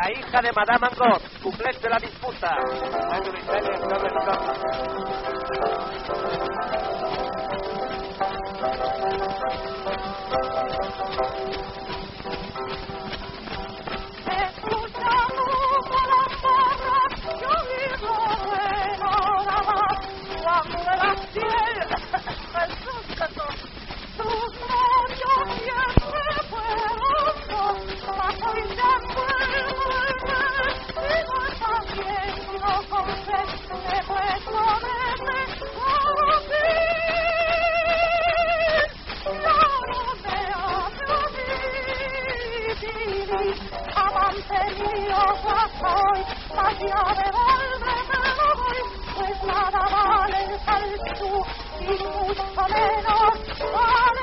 la hija de Madame Angot, couplet de la disputa. Amante mío, soy, vaya devuélvemelo hoy, pues nada vale el salto y mucho menos vale